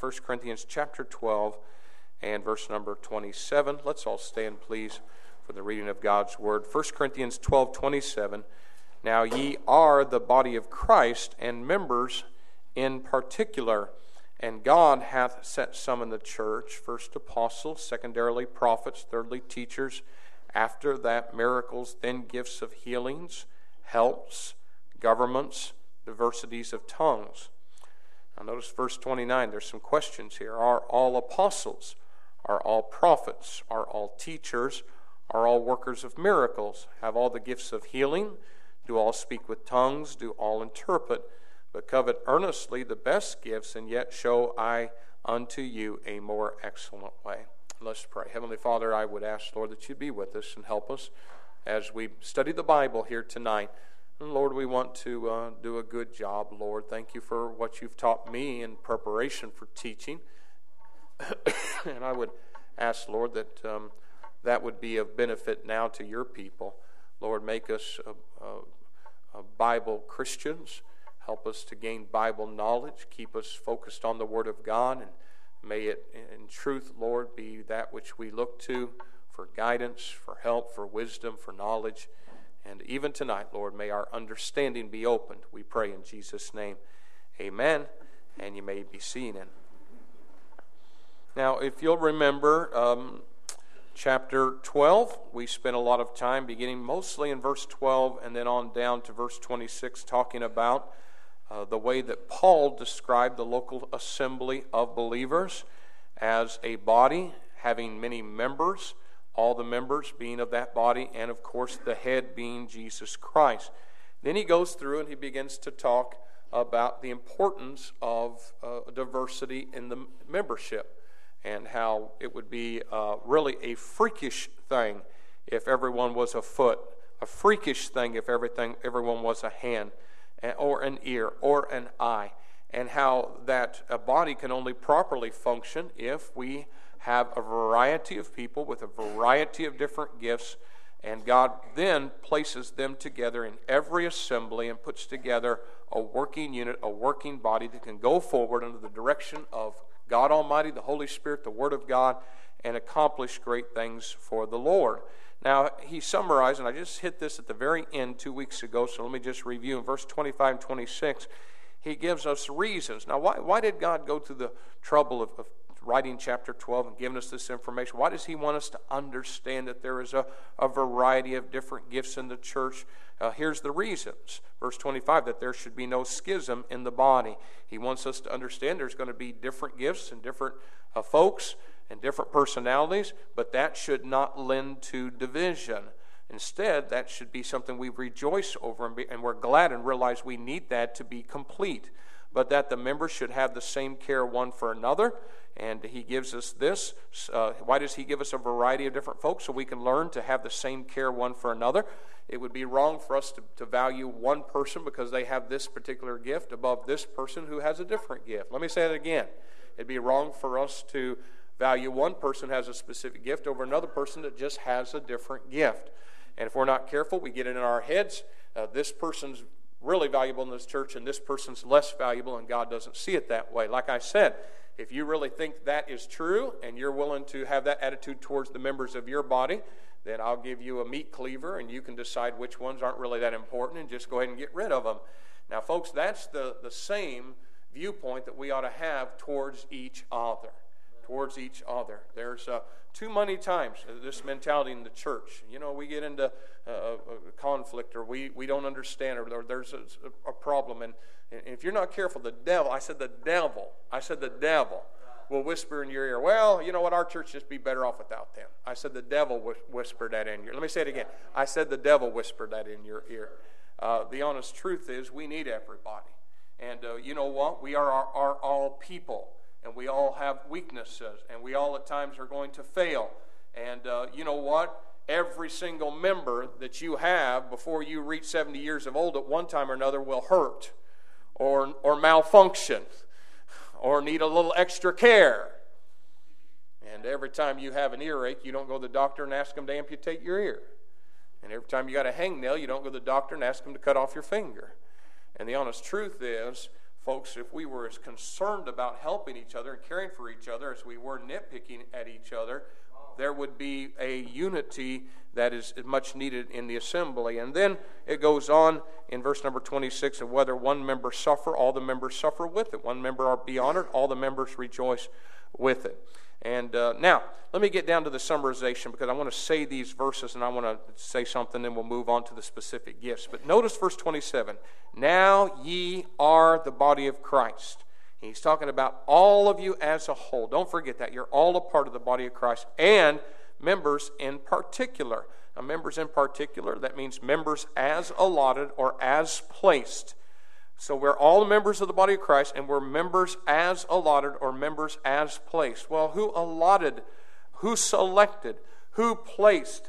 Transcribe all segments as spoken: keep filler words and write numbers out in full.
First Corinthians chapter twelve and verse number twenty-seven. Let's all stand, please, for the reading of God's word. First Corinthians twelve twenty-seven. Now ye are the body of Christ, and members in particular. And God hath set some in the church, first apostles, secondarily prophets, thirdly teachers, after that miracles, then gifts of healings, helps, governments, diversities of tongues. Now notice verse twenty-nine, there's some questions here. Are all apostles? Are all prophets? Are all teachers? Are all workers of miracles? Have all the gifts of healing? Do all speak with tongues? Do all interpret? But covet earnestly the best gifts, and yet show I unto you a more excellent way. Let's pray. Heavenly Father, I would ask, Lord, that you be with us and help us as we study the Bible here tonight. And Lord, we want to uh, do a good job, Lord. Thank you for what you've taught me in preparation for teaching. And I would ask, Lord, that um, that would be of benefit now to your people. Lord, make us uh, uh, uh, Bible Christians. Help us to gain Bible knowledge. Keep us focused on the Word of God. And may it, in truth, Lord, be that which we look to for guidance, for help, for wisdom, for knowledge. And even tonight, Lord, may our understanding be opened. We pray in Jesus' name. Amen. And you may be seated. Now, if you'll remember, um, chapter twelve, we spent a lot of time beginning mostly in verse twelve and then on down to verse twenty-six, talking about Uh, the way that Paul described the local assembly of believers as a body having many members, all the members being of that body, and of course the head being Jesus Christ. Then he goes through and he begins to talk about the importance of uh, diversity in the membership, and how it would be uh, really a freakish thing if everyone was a foot, a freakish thing if everything everyone was a hand, or an ear, or an eye, and how that a body can only properly function if we have a variety of people with a variety of different gifts, and God then places them together in every assembly and puts together a working unit, a working body that can go forward under the direction of God Almighty, the Holy Spirit, the Word of God, and accomplish great things for the Lord. Now, he summarized, and I just hit this at the very end two weeks ago, so let me just review. In verse twenty-five and twenty-six, he gives us reasons. Now, why, why did God go through the trouble of, of writing chapter twelve and giving us this information? Why does he want us to understand that there is a, a variety of different gifts in the church? Uh, here's the reasons. Verse twenty-five, that there should be no schism in the body. He wants us to understand there's going to be different gifts and different uh, folks and different personalities, but that should not lend to division. Instead, that should be something we rejoice over, and, be, and we're glad and realize we need that to be complete. But that the members should have the same care one for another, and he gives us this. Uh, why does he give us a variety of different folks? So we can learn to have the same care one for another. It would be wrong for us to, to value one person because they have this particular gift above this person who has a different gift. Let me say it again. It'd be wrong for us to value one person who has a specific gift over another person that just has a different gift. And if we're not careful, we get it in our heads. Uh, this person's really valuable in this church and this person's less valuable, and God doesn't see it that way. Like I said, if you really think that is true and you're willing to have that attitude towards the members of your body, then I'll give you a meat cleaver and you can decide which ones aren't really that important and just go ahead and get rid of them. Now, folks, that's the, the same viewpoint that we ought to have towards each other. Towards each other. There's uh, too many times this mentality in the church. You know, we get into uh, a conflict, or we, we don't understand, or, or there's a, a problem. And, and if you're not careful, the devil, I said the devil, I said the devil will whisper in your ear, well, you know what, our church just be better off without them. I said the devil wh- whispered that in your ear. Let me say it again. I said the devil whispered that in your ear. Uh, the honest truth is we need everybody. And uh, you know what? We are, are, are all people. And we all have weaknesses, and we all at times are going to fail. And uh, you know what? Every single member that you have before you reach seventy years of old at one time or another will hurt or, or malfunction or need a little extra care. And every time you have an earache, you don't go to the doctor and ask them to amputate your ear. And every time you got a hangnail, you don't go to the doctor and ask them to cut off your finger. And the honest truth is, Folks, if we were as concerned about helping each other and caring for each other as we were nitpicking at each other, there would be a unity that is much needed in the assembly. And then it goes on in verse number twenty-six, and whether one member suffer, all the members suffer with it. One member be honored, all the members rejoice with it. And uh, now, let me get down to the summarization, because I want to say these verses and I want to say something, then we'll move on to the specific gifts. But notice verse twenty-seven. Now ye are the body of Christ. He's talking about all of you as a whole. Don't forget that. You're all a part of the body of Christ, and members in particular. Now, members in particular, that means members as allotted or as placed. So we're all members of the body of Christ, and we're members as allotted or members as placed. Well, who allotted, who selected, who placed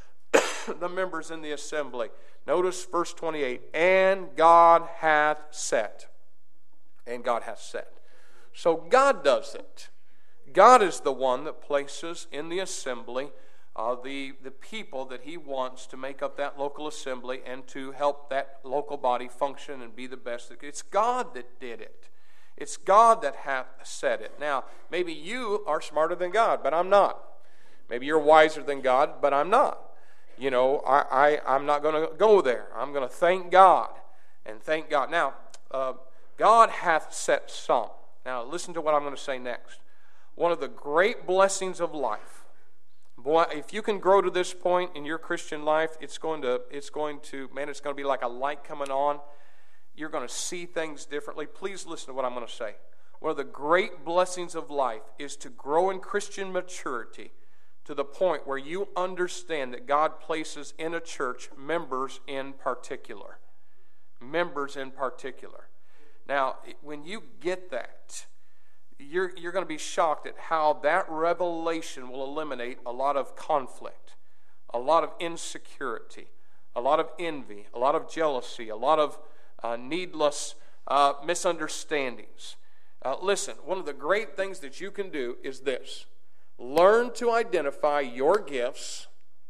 the members in the assembly? Notice verse twenty-eight, and God hath set. And God hath set. So God does it. God is the one that places in the assembly uh, the, the people that He wants to make up that local assembly and to help that local body function and be the best. It's God that did it. It's God that hath set it. Now, maybe you are smarter than God, but I'm not. Maybe you're wiser than God, but I'm not. You know, I, I, I'm not going to go there. I'm going to thank God and thank God. Now, uh, God hath set some. Now, listen to what I'm going to say next. One of the great blessings of life. Boy, if you can grow to this point in your Christian life, it's going to, it's going to, man, it's going to be like a light coming on. You're going to see things differently. Please listen to what I'm going to say. One of the great blessings of life is to grow in Christian maturity to the point where you understand that God places in a church members in particular. Members in particular. Now, when you get that, you're, you're going to be shocked at how that revelation will eliminate a lot of conflict, a lot of insecurity, a lot of envy, a lot of jealousy, a lot of uh, needless uh, misunderstandings. Uh, listen, one of the great things that you can do is this. Learn to identify your gifts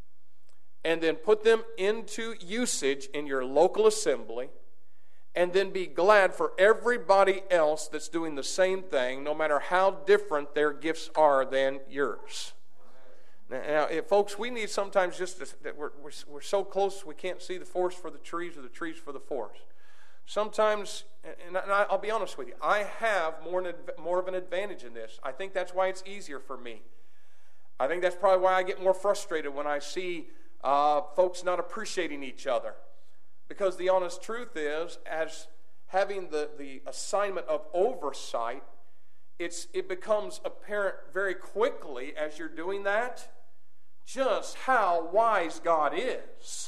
and then put them into usage in your local assembly, and then be glad for everybody else that's doing the same thing, no matter how different their gifts are than yours. Now, if, folks, we need sometimes just to, that we're, we're, we're so close we can't see the forest for the trees or the trees for the forest. Sometimes, and I'll be honest with you, I have more, more of an advantage in this. I think that's why it's easier for me. I think that's probably why I get more frustrated when I see uh, folks not appreciating each other. Because the honest truth is, as having the, the assignment of oversight, it's it becomes apparent very quickly as you're doing that just how wise God is.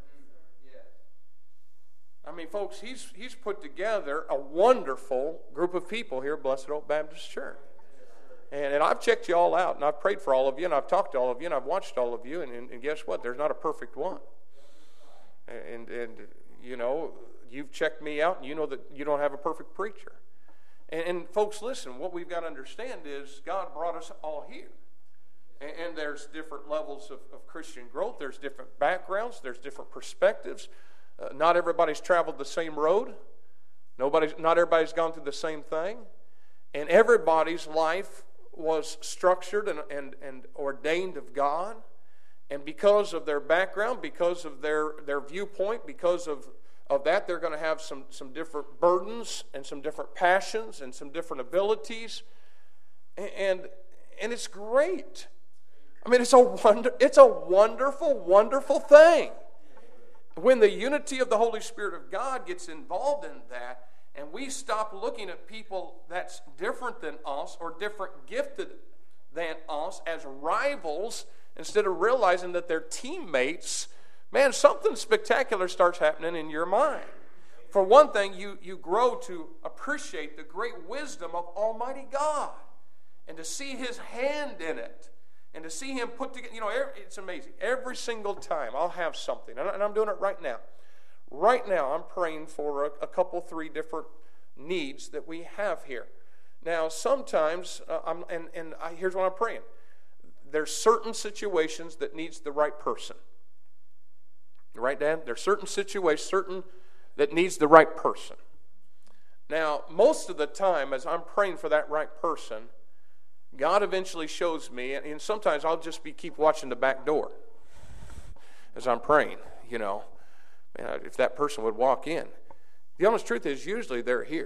I mean, folks, he's, he's put together a wonderful group of people here at Blessed Oak Baptist Church. And, and I've checked you all out, and I've prayed for all of you, and I've talked to all of you, and I've watched all of you, and, and, and guess what? There's not a perfect one. And, and, you know, you've checked me out, and you know that you don't have a perfect preacher. And, and folks, listen, what we've got to understand is God brought us all here. And, and there's different levels of, of Christian growth. There's different backgrounds. There's different perspectives. Uh, not everybody's traveled the same road. Nobody's, not everybody's gone through the same thing. And everybody's life was structured and, and, and ordained of God. And because of their background, because of their, their viewpoint, because of, of that, they're going to have some, some different burdens and some different passions and some different abilities. And, and it's great. I mean, it's a wonder, it's a wonderful, wonderful thing. When the unity of the Holy Spirit of God gets involved in that, and we stop looking at people that's different than us or different gifted than us as rivals, instead of realizing that they're teammates, man, something spectacular starts happening in your mind. For one thing, you, you grow to appreciate the great wisdom of Almighty God and to see His hand in it and to see Him put together. You know, it's amazing. Every single time I'll have something, and I'm doing it right now. Right now, I'm praying for a, a couple, three different needs that we have here. Now, sometimes, uh, I'm, and, and I, here's what I'm praying. There's certain situations that needs the right person. Right, Dan? There's certain situations, certain that needs the right person. Now, most of the time, as I'm praying for that right person, God eventually shows me, and sometimes I'll just be keep watching the back door as I'm praying, you know, man, if that person would walk in. The honest truth is, usually they're here.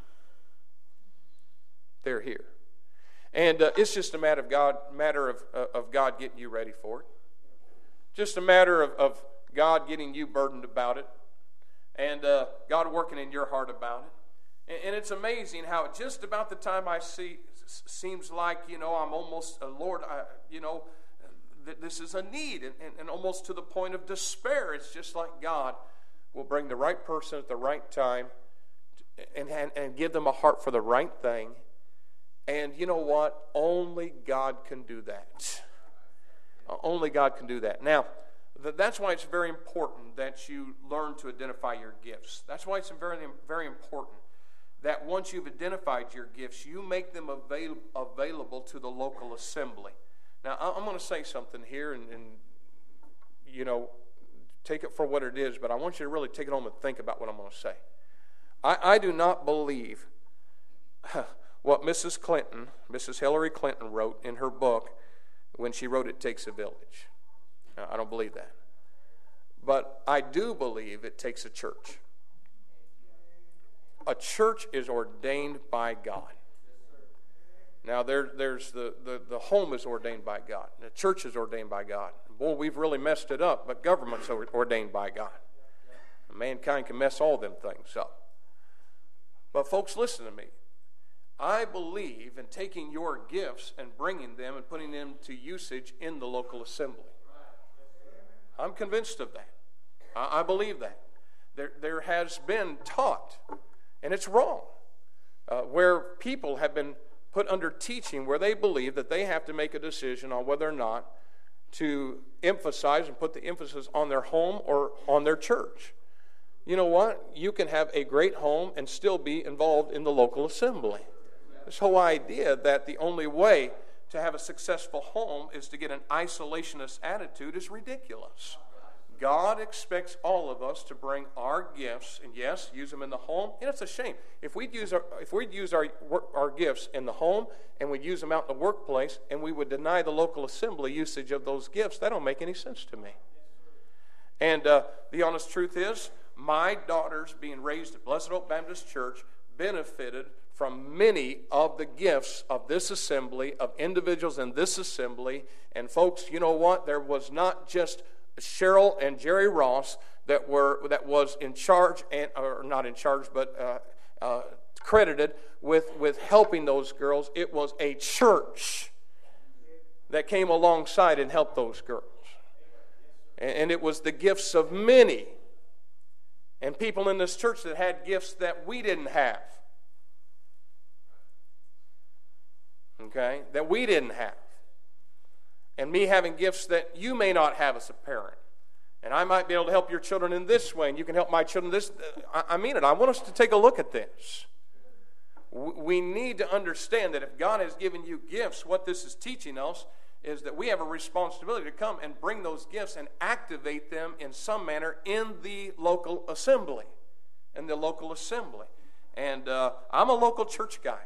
They're here. And uh, it's just a matter of God, matter of, uh, of God getting you ready for it. Just a matter of, of God getting you burdened about it, and uh, God working in your heart about it. And, and it's amazing how just about the time I see, seems like, you know, I'm almost, uh, Lord, I, you know, th- this is a need, and, and, and almost to the point of despair. It's just like God will bring the right person at the right time and, and, and give them a heart for the right thing. And you know what? Only God can do that. Only God can do that. Now, that's why it's very important that you learn to identify your gifts. That's why it's very, very important that once you've identified your gifts, you make them avail- available to the local assembly. Now, I'm going to say something here, and, and, you know, take it for what it is, but I want you to really take it home and think about what I'm going to say. I, I do not believe what Missus Clinton, Missus Hillary Clinton wrote in her book when she wrote It Takes a Village. Now, I don't believe that. But I do believe it takes a church. A church is ordained by God. Now, there, there's the, the, the home is ordained by God. The church is ordained by God. Boy, we've really messed it up, but government's ordained by God. Mankind can mess all them things up. But folks, listen to me. I believe in taking your gifts and bringing them and putting them to usage in the local assembly. I'm convinced of that. I, I believe that. There, there has been taught, and it's wrong, uh, where people have been put under teaching where they believe that they have to make a decision on whether or not to emphasize and put the emphasis on their home or on their church. You know what? You can have a great home and still be involved in the local assembly. This whole idea that the only way to have a successful home is to get an isolationist attitude is ridiculous. God expects all of us to bring our gifts, and yes, use them in the home. And it's a shame. If we'd use our, if we'd use our, our gifts in the home and we'd use them out in the workplace and we would deny the local assembly usage of those gifts, that don't make any sense to me. And uh, the honest truth is, my daughters being raised at Blessed Hope Baptist Church benefited from many of the gifts of this assembly, of individuals in this assembly. And folks, you know what? There was not just Cheryl and Jerry Ross that were that was in charge, and or not in charge, but uh, uh, credited with, with helping those girls. It was a church that came alongside and helped those girls. And, and it was the gifts of many and people in this church that had gifts that we didn't have. Okay? That we didn't have. And me having gifts that you may not have as a parent. And I might be able to help your children in this way, and you can help my children this. I mean it. I want us to take a look at this. We need to understand that if God has given you gifts, what this is teaching us is that we have a responsibility to come and bring those gifts and activate them in some manner in the local assembly. In the local assembly. And uh, I'm a local church guy.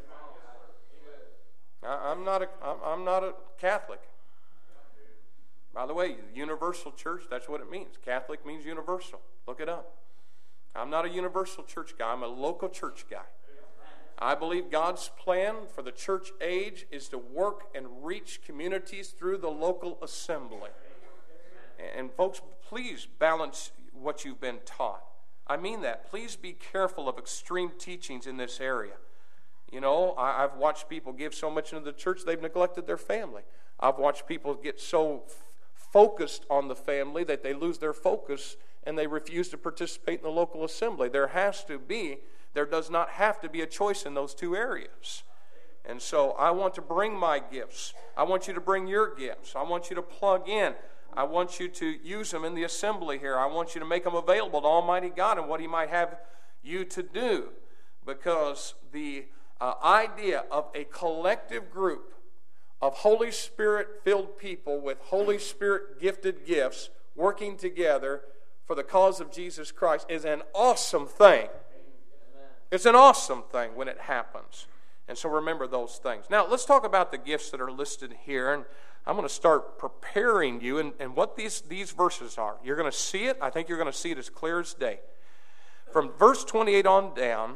I'm not a, I'm not a Catholic. By the way, universal church, that's what it means. Catholic means universal. Look it up. I'm not a universal church guy. I'm a local church guy. I believe God's plan for the church age is to work and reach communities through the local assembly. And folks, please balance what you've been taught. I mean that. Please be careful of extreme teachings in this area. You know, I, I've watched people give so much into the church, they've neglected their family. I've watched people get so f- focused on the family that they lose their focus and they refuse to participate in the local assembly. There has to be, there does not have to be a choice in those two areas. And so I want to bring my gifts. I want you to bring your gifts. I want you to plug in. I want you to use them in the assembly here. I want you to make them available to Almighty God and what He might have you to do. Because the Uh, idea of a collective group of Holy Spirit-filled people with Holy Spirit-gifted gifts working together for the cause of Jesus Christ is an awesome thing. It's an awesome thing when it happens. And so remember those things. Now, let's talk about the gifts that are listed here. And I'm going to start preparing you and, and what these, these verses are. You're going to see it. I think you're going to see it as clear as day. From verse twenty-eight on down,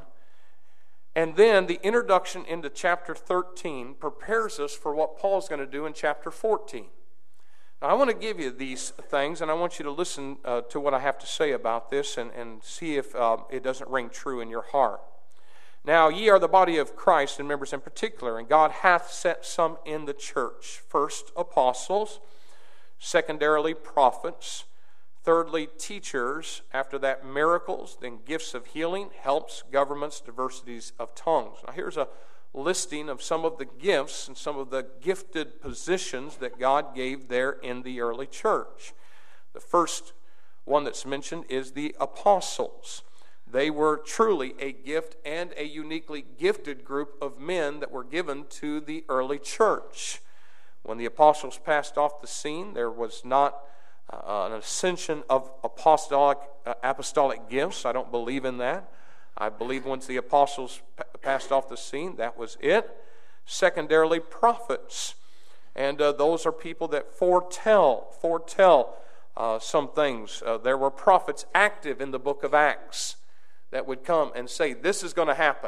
and then the introduction into chapter thirteen prepares us for what Paul's going to do in chapter fourteen. Now, I want to give you these things, and I want you to listen uh, to what I have to say about this and, and see if uh, it doesn't ring true in your heart. Now, ye are the body of Christ, and members in particular, and God hath set some in the church. First, apostles. Secondarily, prophets. Thirdly, teachers. After that, miracles. Then gifts of healing, helps, governments, diversities of tongues. Now, here's a listing of some of the gifts and some of the gifted positions that God gave there in the early church. The first one that's mentioned is the apostles. They were truly a gift and a uniquely gifted group of men that were given to the early church. When the apostles passed off the scene, there was not uh, an ascension of apostolic, uh, apostolic gifts. I don't believe in that. I believe once the apostles p- passed off the scene, that was it. Secondarily, prophets. And uh, those are people that foretell, foretell uh, some things. Uh, there were prophets active in the book of Acts that would come and say, this is going to happen.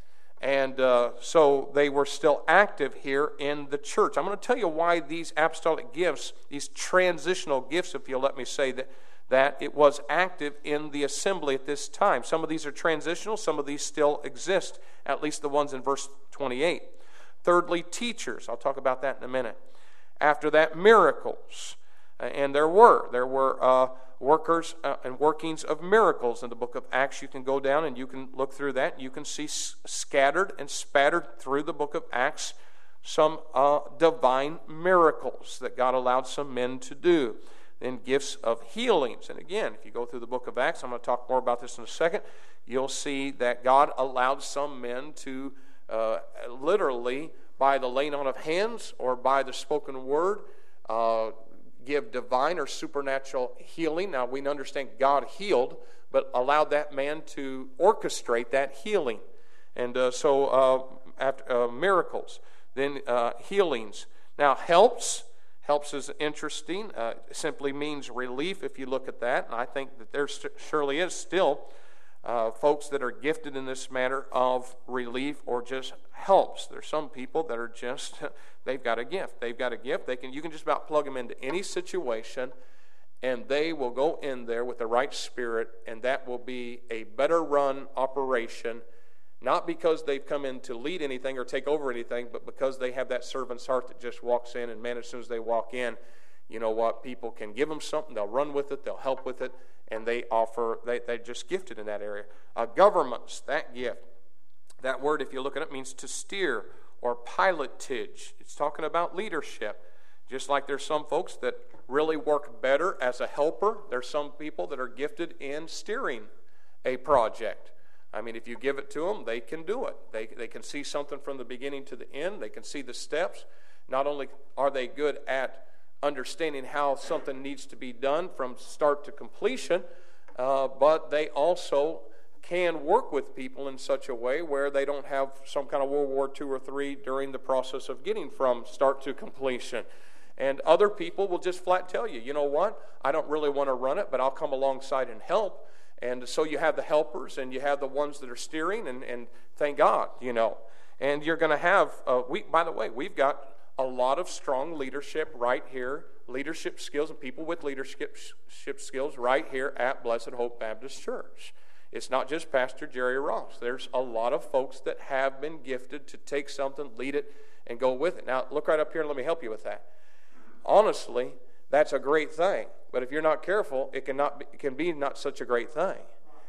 And uh, so they were still active here in the church. I'm going to tell you why these apostolic gifts, these transitional gifts, if you'll let me say that, that it was active in the assembly at this time. Some of these are transitional, some of these still exist, at least the ones in verse twenty-eight. Thirdly, teachers. I'll talk about that in a minute. After that, miracles. And there were. There were uh, workers uh, and workings of miracles in the book of Acts. You can go down and you can look through that. You can see s- scattered and spattered through the book of Acts some uh, divine miracles that God allowed some men to do. Then gifts of healings. And again, if you go through the book of Acts, I'm going to talk more about this in a second, you'll see that God allowed some men to uh, literally, by the laying on of hands or by the spoken word, uh, give divine or supernatural healing. Now, we understand God healed, but allowed that man to orchestrate that healing. And uh, so, uh, after, uh, miracles, then uh, healings. Now, helps. Helps is interesting. Uh, simply means relief if you look at that. And I think that there st- surely is still uh, folks that are gifted in this matter of relief or just helps. There's some people that are just, they've got a gift. They've got a gift. They can You can just about plug them into any situation, and they will go in there with the right spirit, and that will be a better run operation, not because they've come in to lead anything or take over anything, but because they have that servant's heart that just walks in, and man, as soon as they walk in, you know what, people can give them something, they'll run with it, they'll help with it, and they offer, they, they're just gifted in that area. Uh, governments, that gift, that word, if you look at it, means to steer or pilotage. It's talking about leadership. Just like there's some folks that really work better as a helper, there's some people that are gifted in steering a project. I mean, if you give it to them, they can do it. They they can see something from the beginning to the end. They can see the steps. Not only are they good at understanding how something needs to be done from start to completion, uh, but they also can work with people in such a way where they don't have some kind of World War Two or three during the process of getting from start to completion. And other people will just flat tell you, you know what, I don't really want to run it, but I'll come alongside and help. And so you have the helpers and you have the ones that are steering, and, and thank God, you know. And you're going to have, uh, we, by the way, we've got a lot of strong leadership right here, leadership skills and people with leadership skills right here at Blessed Hope Baptist Church. It's not just Pastor Jerry Ross. There's a lot of folks that have been gifted to take something, lead it, and go with it. Now, look right up here and let me help you with that. Honestly, that's a great thing. But if you're not careful, it can not be, it can be not such a great thing.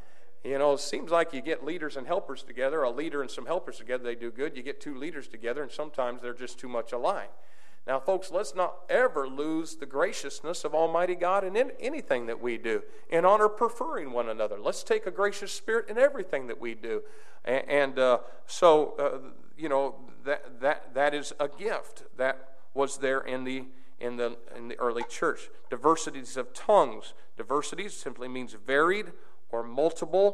You know, it seems like you get leaders and helpers together, a leader and some helpers together, they do good. You get two leaders together, and sometimes they're just too much alike. Now, folks, let's not ever lose the graciousness of Almighty God in anything that we do, in honor preferring one another. Let's take a gracious spirit in everything that we do. And, and uh, so, uh, you know, that that that is a gift that was there in the in the in the early church. Diversities of tongues. Diversities simply means varied or multiple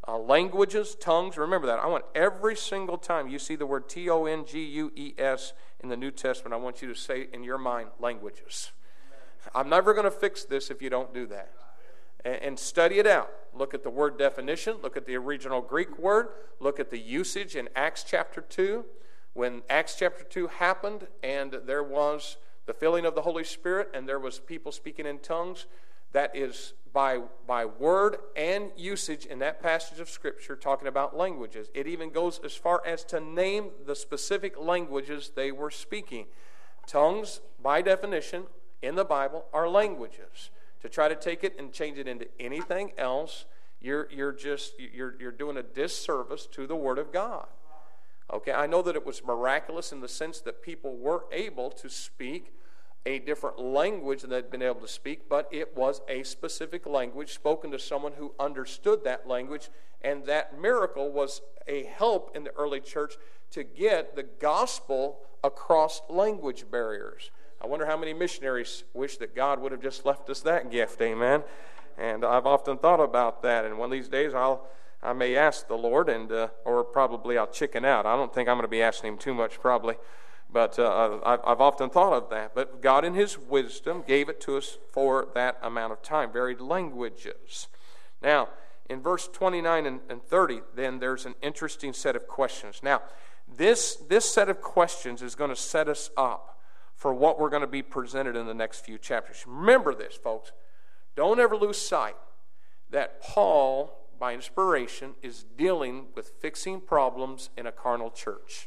Uh, languages, tongues, remember that. I want every single time you see the word T O N G U E S in the New Testament, I want you to say in your mind, languages. I'm never going to fix this if you don't do that. And, and study it out. Look at the word definition. Look at the original Greek word. Look at the usage in Acts chapter two. When Acts chapter two happened and there was the filling of the Holy Spirit and there was people speaking in tongues, that is by, by word and usage in that passage of Scripture talking about languages. It even goes as far as to name the specific languages they were speaking. Tongues, by definition, in the Bible, are languages. To try to take it and change it into anything else, you're, you're just you're, you're doing a disservice to the Word of God. Okay, I know that it was miraculous in the sense that people were able to speak a different language than they'd been able to speak, but it was a specific language spoken to someone who understood that language, and that miracle was a help in the early church to get the gospel across language barriers. I wonder how many missionaries wish that God would have just left us that gift, amen? And I've often thought about that, and one of these days I'll I may ask the Lord, and uh, or probably I'll chicken out. I don't think I'm going to be asking Him too much, probably. But uh, I've, I've often thought of that. But God in His wisdom gave it to us for that amount of time, varied languages. Now, in verse twenty-nine and, and thirty, then there's an interesting set of questions. Now, this, this set of questions is going to set us up for what we're going to be presented in the next few chapters. Remember this, folks. Don't ever lose sight that Paul, by inspiration, is dealing with fixing problems in a carnal church.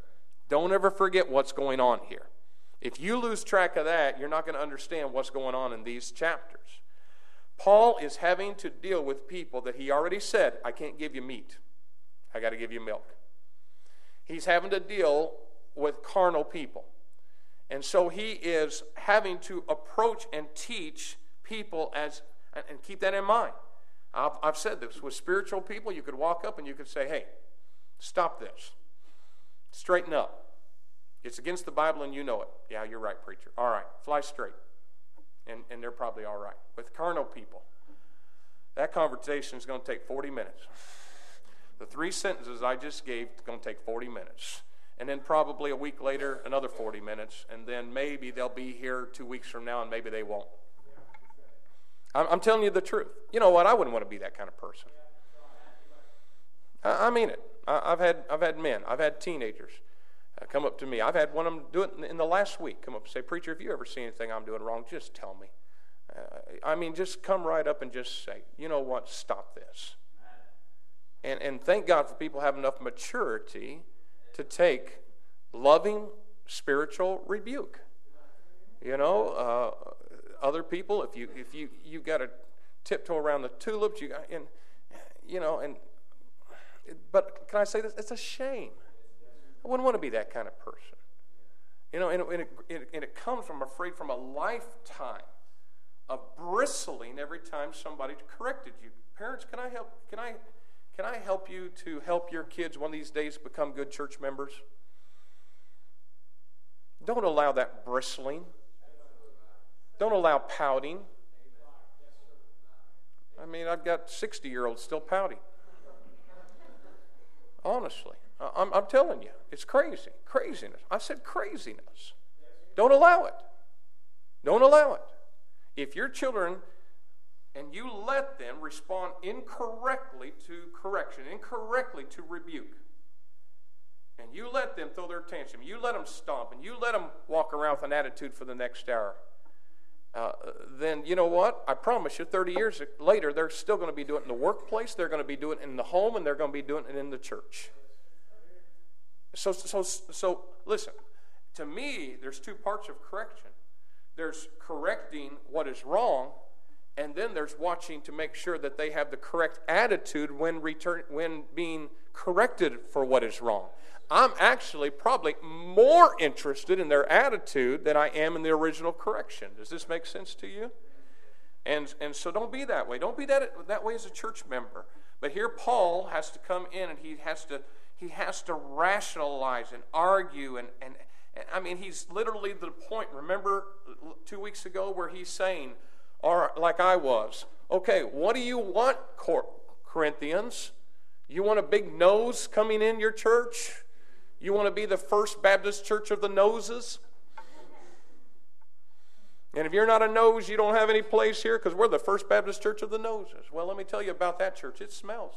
Don't ever forget what's going on here. If you lose track of that, you're not going to understand what's going on in these chapters. Paul is having to deal with people that he already said, I can't give you meat. I got to give you milk. He's having to deal with carnal people. And so he is having to approach and teach people as, and keep that in mind. I've, I've said this, with spiritual people, you could walk up and you could say, hey, stop this. Straighten up. It's against the Bible and you know it. Yeah, you're right, preacher. All right, fly straight. And, and they're probably all right. With carnal people, that conversation is going to take forty minutes. The three sentences I just gave is going to take forty minutes. And then probably a week later, another forty minutes. And then maybe they'll be here two weeks from now and maybe they won't. I'm, I'm telling you the truth. You know what? I wouldn't want to be that kind of person. I, I mean it. I, I've had I've had men, I've had teenagers uh, come up to me. I've had one of them do it in, in the last week. Come up and say, preacher, if you ever see anything I'm doing wrong, just tell me. Uh, I mean, just come right up and just say, you know what? Stop this. And and thank God for people having enough maturity to take loving spiritual rebuke. You know, uh, other people, if you if you you got to tiptoe around the tulips, you got and you know and but can I say this? It's a shame. I wouldn't want to be that kind of person. You know, and it, and it, it, and it comes from afraid from a lifetime of bristling every time somebody corrected you. Parents, can I help? Can I? Can I help you to help your kids one of these days become good church members? Don't allow that bristling. Don't allow pouting. I mean, I've got sixty-year-olds still pouting. Honestly. I'm, I'm telling you, it's crazy. Craziness. I said craziness. Don't allow it. Don't allow it. If your children... and you let them respond incorrectly to correction, incorrectly to rebuke, and you let them throw their tantrum, you let them stomp, and you let them walk around with an attitude for the next hour, uh, then you know what? I promise you, thirty years later, they're still going to be doing it in the workplace, they're going to be doing it in the home, and they're going to be doing it in the church. So, so, so listen, to me, there's two parts of correction. There's correcting what is wrong, and then there's watching to make sure that they have the correct attitude when return, when being corrected for what is wrong. I'm actually probably more interested in their attitude than I am in the original correction. Does this make sense to you? And and so don't be that way. Don't be that that way as a church member. But here Paul has to come in and he has to he has to rationalize and argue and and, and I mean he's literally to the point. Remember two weeks ago where he's saying, or like I was, okay, what do you want, Corinthians? You want a big nose coming in your church? You want to be the First Baptist Church of the noses? And if you're not a nose, you don't have any place here because we're the First Baptist Church of the noses. Well, let me tell you about that church. It smells.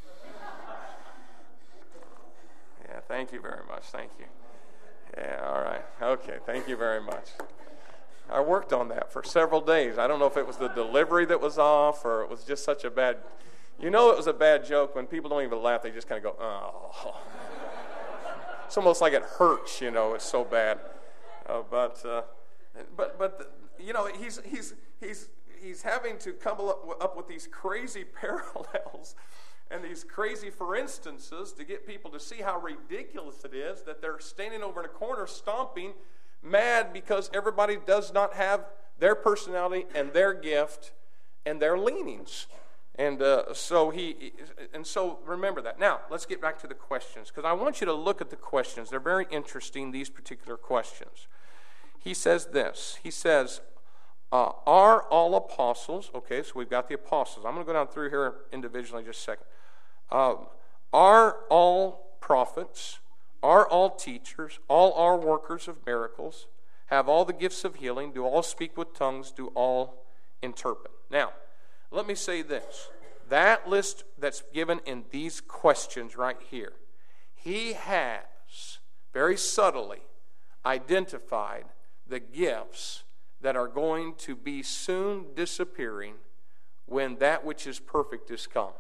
Yeah, thank you very much. Thank you. Yeah, all right. Okay, thank you very much. I worked on that for several days. I don't know if it was the delivery that was off or it was just such a bad... You know it was a bad joke when people don't even laugh. They just kind of go, oh. It's almost like it hurts, you know. It's so bad. Uh, but, uh, but, but you know, he's he's he's he's having to come up with these crazy parallels and these crazy for instances to get people to see how ridiculous it is that they're standing over in a corner stomping, mad because everybody does not have their personality and their gift and their leanings. And uh, so he, and so remember that. Now, let's get back to the questions, because I want you to look at the questions. They're very interesting, these particular questions. He says this. He says, uh, are all apostles, okay, so we've got the apostles. I'm going to go down through here individually in just a second. Uh, are all prophets, are all teachers, all are workers of miracles, have all the gifts of healing, do all speak with tongues, do all interpret? Now, let me say this. That list that's given in these questions right here, he has very subtly identified the gifts that are going to be soon disappearing when that which is perfect is come.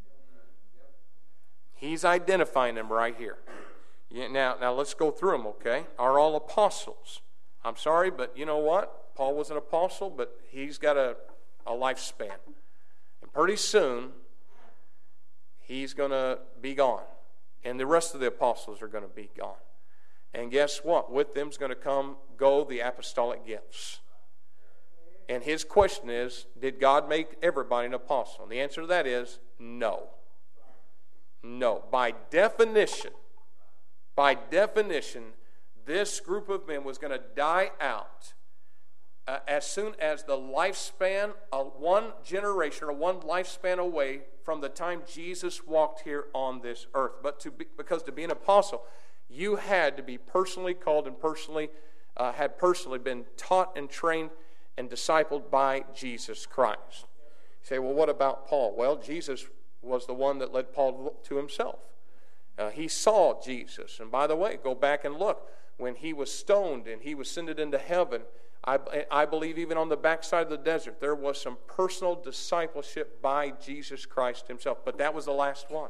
He's identifying them right here. Yeah, now, now let's go through them, okay? Are all apostles? I'm sorry, but you know what? Paul was an apostle, but he's got a, a lifespan. And pretty soon, he's going to be gone. And the rest of the apostles are going to be gone. And guess what? With them is going to come, go the apostolic gifts. And his question is, did God make everybody an apostle? And the answer to that is no. No. By definition, by definition, this group of men was going to die out uh, as soon as the lifespan of one generation or one lifespan away from the time Jesus walked here on this earth. But to be, because to be an apostle, you had to be personally called and personally uh, had personally been taught and trained and discipled by Jesus Christ. You say, well, what about Paul? Well, Jesus was the one that led Paul to himself. Uh, he saw Jesus. And by the way, go back and look. When he was stoned and he was ascended into heaven, I, I believe even on the backside of the desert, there was some personal discipleship by Jesus Christ himself. But that was the last one.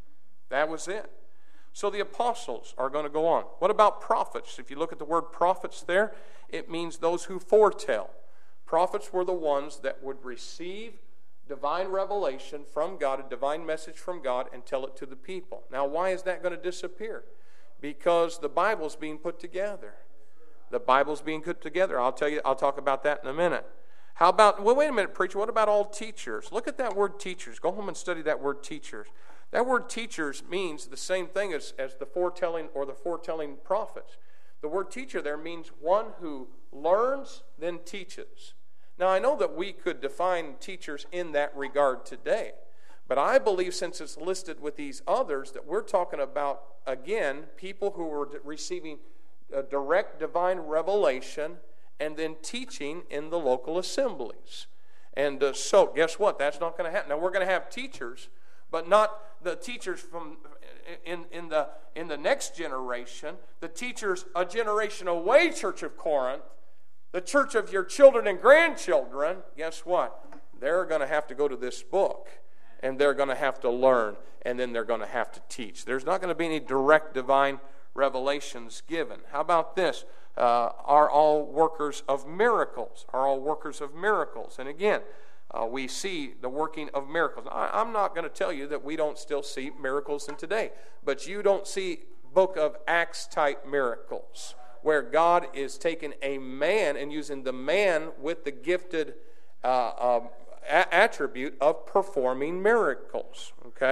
That was it. So the apostles are going to go on. What about prophets? If you look at the word prophets there, it means those who foretell. Prophets were the ones that would receive divine revelation from God, a divine message from God, and tell it to the people. Now, why is that going to disappear? Because the Bible's being put together. The Bible's being put together. I'll tell you, I'll talk about that in a minute. How about, well, wait a minute, preacher, what about all teachers? Look at that word teachers. Go home and study that word teachers. That word teachers means the same thing as, as the foretelling or the foretelling prophets. The word teacher there means one who learns, then teaches. Now, I know that we could define teachers in that regard today, but I believe since it's listed with these others that we're talking about, again, people who were receiving a direct divine revelation and then teaching in the local assemblies. And uh, so, guess what? That's not going to happen. Now, we're going to have teachers, but not the teachers from in, in, the, in the next generation, the teachers a generation away, Church of Corinth, the church of your children and grandchildren. Guess what? They're going to have to go to this book, and they're going to have to learn, and then they're going to have to teach. There's not going to be any direct divine revelations given. How about this? Uh, are all workers of miracles? Are all workers of miracles? And again, uh, we see the working of miracles. I, I'm not going to tell you that we don't still see miracles in today, but you don't see book of Acts type miracles where God is taking a man and using the man with the gifted uh, um, a- attribute of performing miracles. Okay,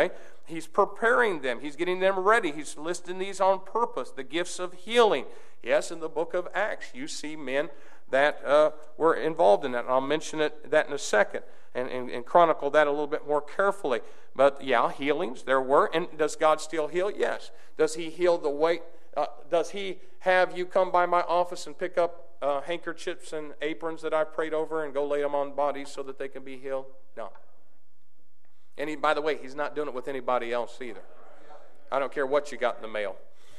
He's preparing them. He's getting them ready. He's listing these on purpose. The gifts of healing. Yes, in the book of Acts, you see men that uh, were involved in that. And I'll mention it, that in a second and, and, and chronicle that a little bit more carefully. But yeah, healings, there were. And does God still heal? Yes. Does he heal the weight? Uh, does he have you come by my office and pick up uh, handkerchiefs and aprons that I prayed over and go lay them on bodies so that they can be healed? No. And he, by the way, he's not doing it with anybody else either. I don't care what you got in the mail.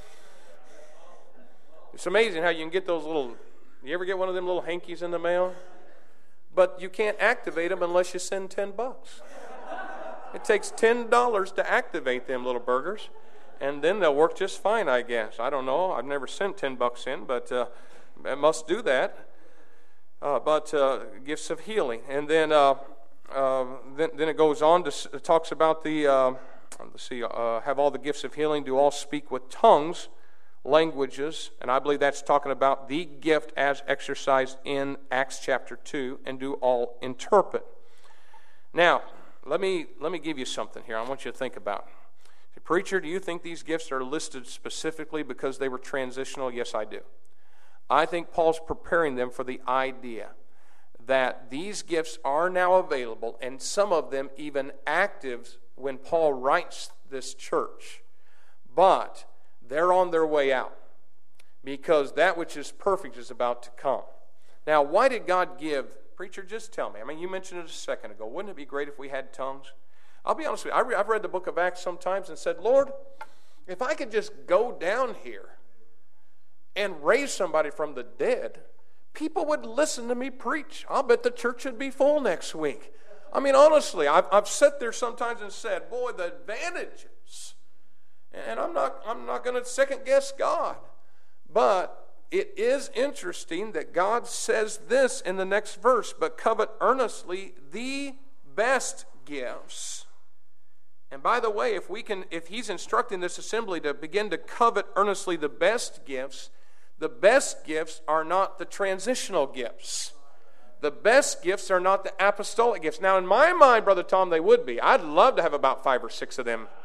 It's amazing how you can get those little, you ever get one of them little hankies in the mail? But you can't activate them unless you send ten bucks. It takes ten dollars to activate them little burgers, and then they'll work just fine, I guess. I don't know. I've never sent ten bucks in, but uh, I must do that. Uh, but uh, gifts of healing. And then... Uh, Uh, then, then it goes on to it talks about the uh, let's see, uh, have all the gifts of healing, do all speak with tongues, languages, and I believe that's talking about the gift as exercised in Acts chapter two, and do all interpret. Now, let me let me give you something here. I want you to think about. Preacher, do you think these gifts are listed specifically because they were transitional? Yes, I do. I think Paul's preparing them for the idea that these gifts are now available, and some of them even active when Paul writes this church. But they're on their way out, because that which is perfect is about to come. Now, why did God give? Preacher, just tell me. I mean, you mentioned it a second ago. Wouldn't it be great if we had tongues? I'll be honest with you. I re- I've read the book of Acts sometimes and said, Lord, if I could just go down here and raise somebody from the dead, people would listen to me preach. I'll bet the church would be full next week. I mean, honestly, I've, I've sat there sometimes and said, boy, the advantages. And I'm not, I'm not going to second guess God. But it is interesting that God says this in the next verse, but covet earnestly the best gifts. And by the way, if we can, if he's instructing this assembly to begin to covet earnestly the best gifts, the best gifts are not the transitional gifts. The best gifts are not the apostolic gifts. Now, in my mind, Brother Tom, they would be. I'd love to have about five or six of them.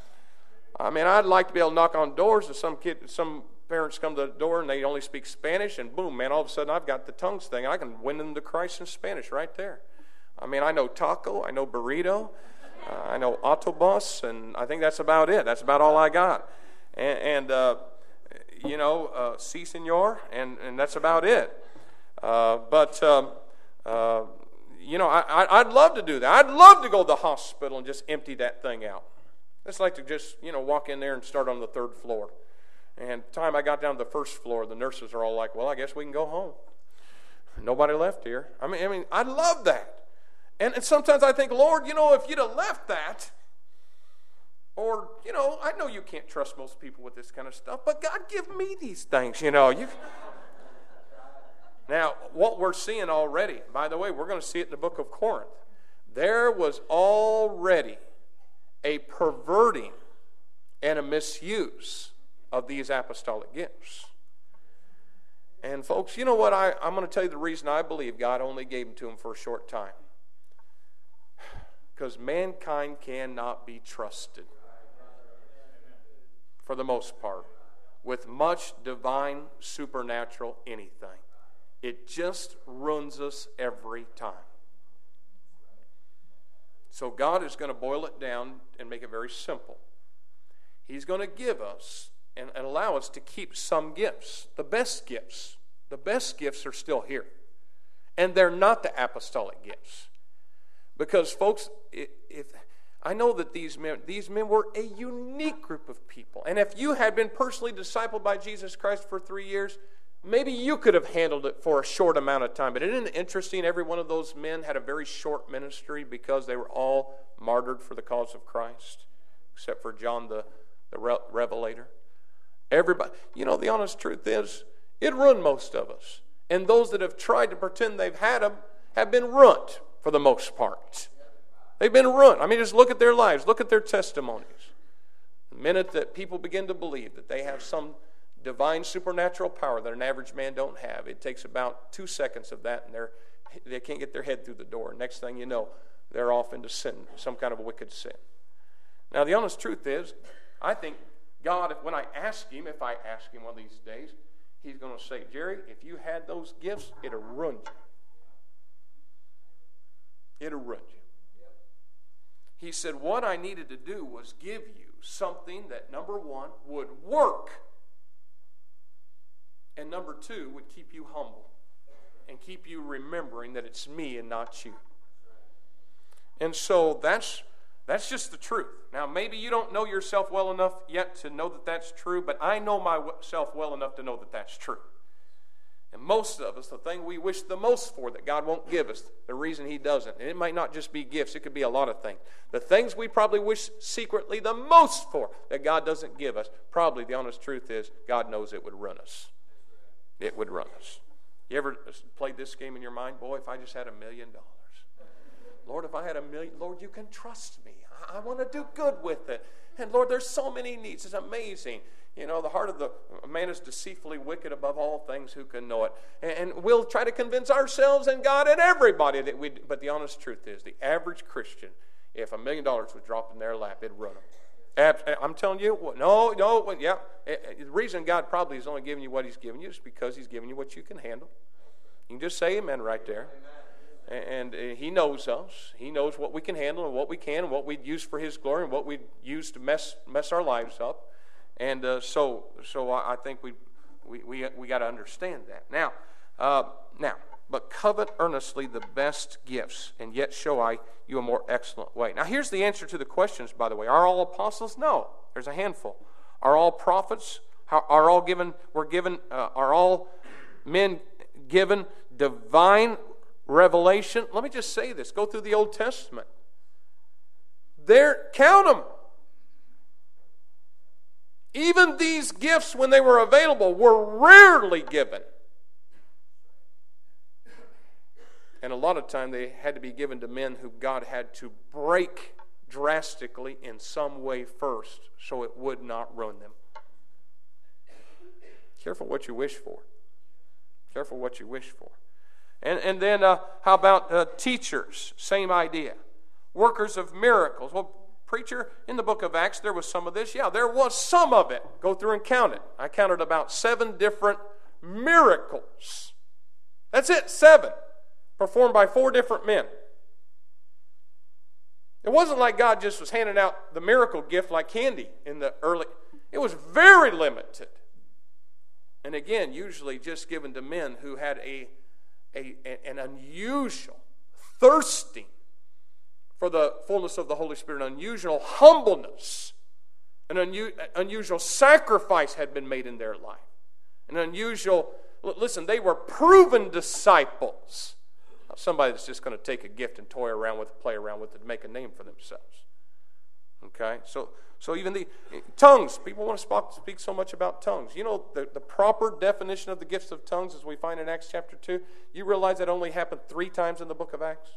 I mean, I'd like to be able to knock on doors, and some kid, some parents come to the door and they only speak Spanish, and boom, man, all of a sudden I've got the tongues thing. I can win them to Christ in Spanish right there. I mean, I know taco, I know burrito, uh, I know autobus, and I think that's about it. That's about all I got. And, and uh, you know, uh, si, senor, and, and that's about it. Uh, but, um, uh, you know, I, I, I'd love to do that. I'd love to go to the hospital and just empty that thing out. It's like to just, you know, walk in there and start on the third floor. And the time I got down to the first floor, the nurses are all like, well, I guess we can go home. Nobody left here. I mean, I mean, I'd love that. And, and sometimes I think, Lord, you know, if you'd have left that, or, you know, I know you can't trust most people with this kind of stuff, but God, give me these things, you know. You. Now, what we're seeing already, by the way, we're going to see it in the book of Corinth. There was already a perverting and a misuse of these apostolic gifts. And folks, you know what? I, I'm going to tell you the reason I believe God only gave them to them for a short time. Because mankind cannot be trusted, for the most part, with much divine, supernatural anything. It just ruins us every time. So God is going to boil it down and make it very simple. He's going to give us and, and allow us to keep some gifts, the best gifts. The best gifts are still here. And they're not the apostolic gifts. Because, folks, if, if I know that these men, these men were a unique group of people. And if you had been personally discipled by Jesus Christ for three years, maybe you could have handled it for a short amount of time. But isn't it interesting? Every one of those men had a very short ministry because they were all martyred for the cause of Christ, except for John the, the Revelator. Everybody, you know, the honest truth is, it ruined most of us. And those that have tried to pretend they've had them have been ruined for the most part. They've been ruined. I mean, just look at their lives. Look at their testimonies. The minute that people begin to believe that they have some divine supernatural power that an average man don't have, it takes about two seconds of that, and they're, they can't get their head through the door. Next thing you know, they're off into sin, some kind of wicked sin. Now, the honest truth is, I think God, when I ask Him, if I ask Him one of these days, He's going to say, Jerry, if you had those gifts, it'll run you. It'll run you. He said, what I needed to do was give you something that, number one, would work, and number two, would keep you humble and keep you remembering that it's me and not you. And so that's that's just the truth. Now, maybe you don't know yourself well enough yet to know that that's true, but I know myself well enough to know that that's true. And most of us, the thing we wish the most for that God won't give us, the reason He doesn't, and it might not just be gifts, it could be a lot of things. The things we probably wish secretly the most for that God doesn't give us, probably the honest truth is God knows it would run us. It would run us. You ever played this game in your mind? Boy, if I just had a million dollars. Lord, if I had a million, Lord, you can trust me. I, I want to do good with it. And Lord, there's so many needs. It's amazing. You know, the heart of the man is deceitfully wicked above all things. Who can know it? And, and we'll try to convince ourselves and God and everybody that we. But the honest truth is, the average Christian, if a million dollars was dropped in their lap, it'd run them. I'm telling you, no, no, yeah. The reason God probably is only giving you what He's giving you is because He's giving you what you can handle. You can just say amen right there. And He knows us. He knows what we can handle and what we can and what we'd use for His glory and what we'd use to mess mess our lives up. And uh, so so I think we we we, we got to understand that. Now, uh, now, but covet earnestly the best gifts, and yet show I you a more excellent way. Now, here's the answer to the questions, by the way. Are all apostles? No. There's a handful. Are all prophets? How, are all given, were given, uh, are all men given divine revelation? Let me just say this. Go through the Old Testament. There, count them. Even these gifts, when they were available, were rarely given. And a lot of time they had to be given to men who God had to break drastically in some way first so it would not ruin them. Careful what you wish for. Careful what you wish for. And, and then uh, how about uh, teachers? Same idea. Workers of miracles. Well, preacher, in the book of Acts there was some of this. Yeah, there was some of it. Go through and count it. I counted about seven different miracles. That's it, seven. Performed by four different men. It wasn't like God just was handing out the miracle gift like candy in the early. It was very limited. And again, usually just given to men who had a, a an unusual thirsting for the fullness of the Holy Spirit, an unusual humbleness, an unu, unusual sacrifice had been made in their life. An unusual, listen, they were proven disciples. Somebody that's just going to take a gift and toy around with it, play around with it, make a name for themselves. Okay? So so even the tongues, people want to speak, speak so much about tongues. You know, the, the proper definition of the gifts of tongues, as we find in Acts chapter two, you realize that only happened three times in the book of Acts?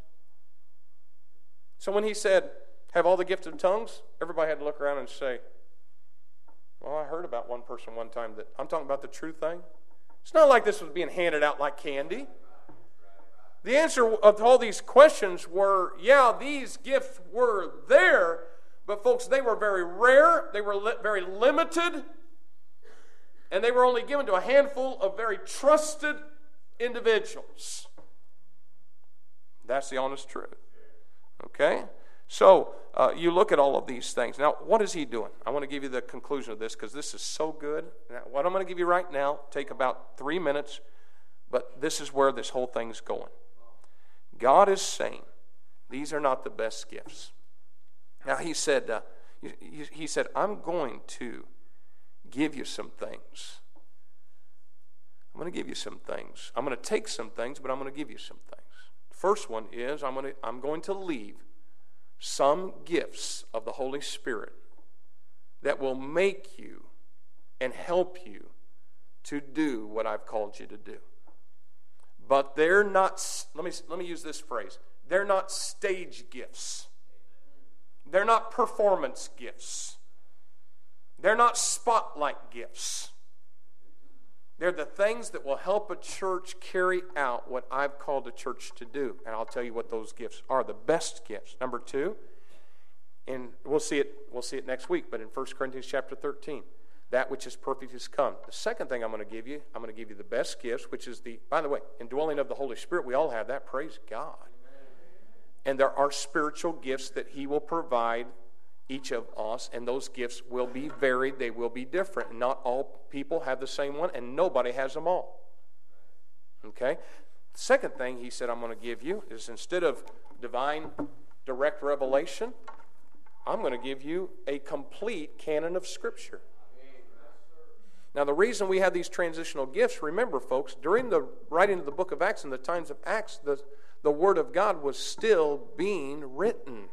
So when he said, have all the gifts of tongues, everybody had to look around and say, well, I heard about one person one time that, I'm talking about the true thing. It's not like this was being handed out like candy. The answer of all these questions were, yeah, these gifts were there, but folks, they were very rare, they were li- very limited, and they were only given to a handful of very trusted individuals. That's the honest truth. Okay? So, uh, you look at all of these things. Now, what is he doing? I want to give you the conclusion of this because this is so good. Now, what I'm going to give you right now, take about three minutes, but this is where this whole thing's going. God is saying, these are not the best gifts. Now, he said, uh, he, he said, I'm going to give you some things. I'm going to give you some things. I'm going to take some things, but I'm going to give you some things. The first one is I'm going to, I'm going to leave some gifts of the Holy Spirit that will make you and help you to do what I've called you to do. But they're not, let me, let me use this phrase, they're not stage gifts. They're not performance gifts. They're not spotlight gifts. They're the things that will help a church carry out what I've called a church to do. And I'll tell you what those gifts are, the best gifts. Number two, And we'll see it, we'll see it next week, but in First Corinthians chapter thirteen, that which is perfect is come. The second thing I'm going to give you, I'm going to give you the best gifts, which is the, by the way, indwelling of the Holy Spirit. We all have that. Praise God. And there are spiritual gifts that he will provide each of us, and those gifts will be varied. They will be different. Not all people have the same one, and nobody has them all. Okay? The second thing he said I'm going to give you is, instead of divine direct revelation, I'm going to give you a complete canon of Scripture. Now, the reason we have these transitional gifts, remember, folks, during the writing of the book of Acts and the times of Acts, the, the Word of God was still being written.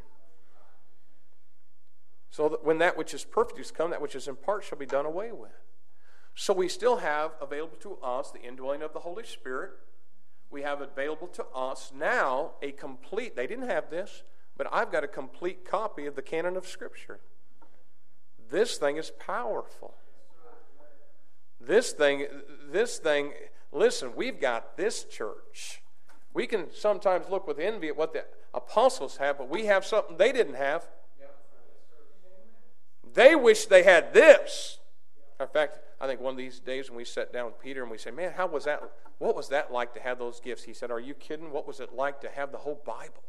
So that when that which is perfect is come, that which is in part shall be done away with. So we still have available to us the indwelling of the Holy Spirit. We have available to us now a complete, they didn't have this, but I've got a complete copy of the canon of Scripture. This thing is powerful. This thing, this thing, listen, we've got this church. We can sometimes look with envy at what the apostles have, but we have something they didn't have. They wish they had this. In fact, I think one of these days when we sat down with Peter and we said, man, how was that? What was that like to have those gifts? He said, are you kidding? What was it like to have the whole Bible?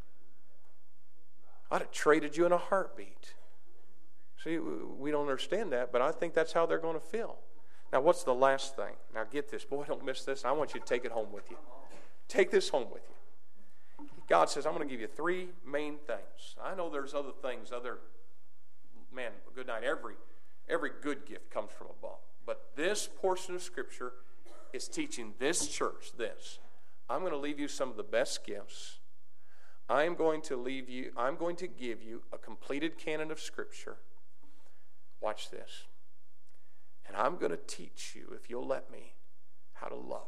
I'd have traded you in a heartbeat. See, we don't understand that, but I think that's how they're going to feel. Now, what's the last thing? Now, get this. Boy, don't miss this. I want you to take it home with you. Take this home with you. God says, I'm going to give you three main things. I know there's other things, other, man, good night. Every, every good gift comes from above. But this portion of Scripture is teaching this church this. I'm going to leave you some of the best gifts. I am going to leave you, I'm going to give you a completed canon of Scripture. Watch this. And I'm going to teach you, if you'll let me, how to love.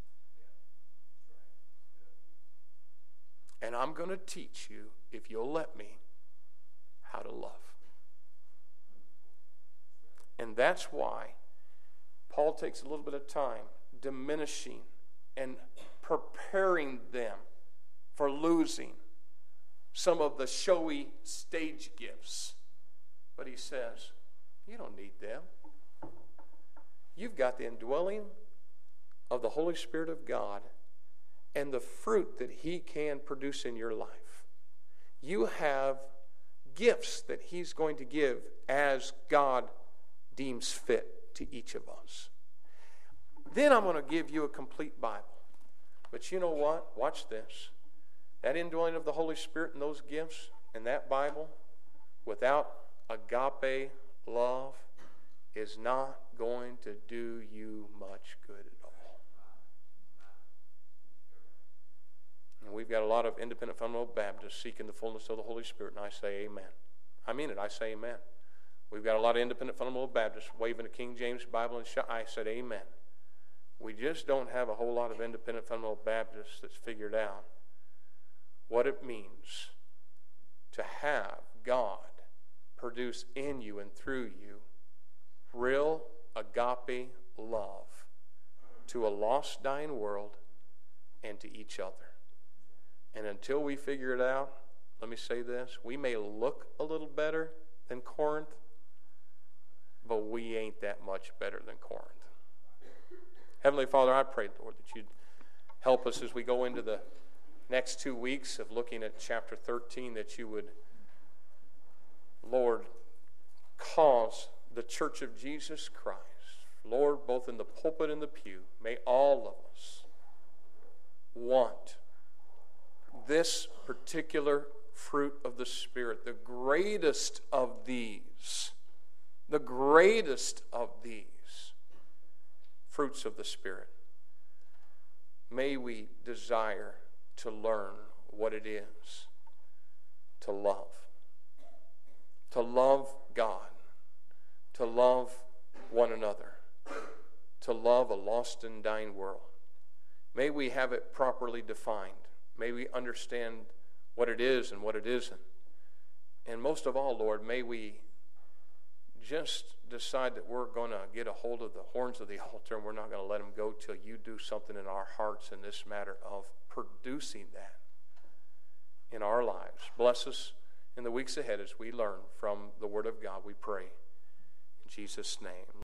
And I'm going to teach you, if you'll let me, how to love. And that's why Paul takes a little bit of time diminishing and preparing them for losing some of the showy stage gifts. But he says, you don't need them. You've got the indwelling of the Holy Spirit of God and the fruit that he can produce in your life. You have gifts that he's going to give as God deems fit to each of us. Then I'm going to give you a complete Bible. But you know what? Watch this. That indwelling of the Holy Spirit and those gifts and that Bible, without agape love, is not going to do you much good at all. And we've got a lot of independent fundamental Baptists seeking the fullness of the Holy Spirit, and I say amen. I mean it, I say amen. We've got a lot of independent fundamental Baptists waving a King James Bible, and shout, I said amen. We just don't have a whole lot of independent fundamental Baptists that's figured out what it means to have God produce in you and through you real agape love to a lost, dying world and to each other. And until we figure it out, let me say this, we may look a little better than Corinth, but we ain't that much better than Corinth. Heavenly Father, I pray, Lord, that you'd help us as we go into the next two weeks of looking at chapter thirteen, that you would, Lord, cause the Church of Jesus Christ, Lord, both in the pulpit and the pew, may all of us want this particular fruit of the Spirit, the greatest of these, the greatest of these fruits of the Spirit. May we desire to learn what it is to love, to love God, to love one another, to love a lost and dying world. May we have it properly defined. May we understand what it is and what it isn't. And most of all, Lord, may we just decide that we're going to get a hold of the horns of the altar and we're not going to let them go till you do something in our hearts in this matter of producing that in our lives. Bless us in the weeks ahead as we learn from the Word of God, we pray. In Jesus' name.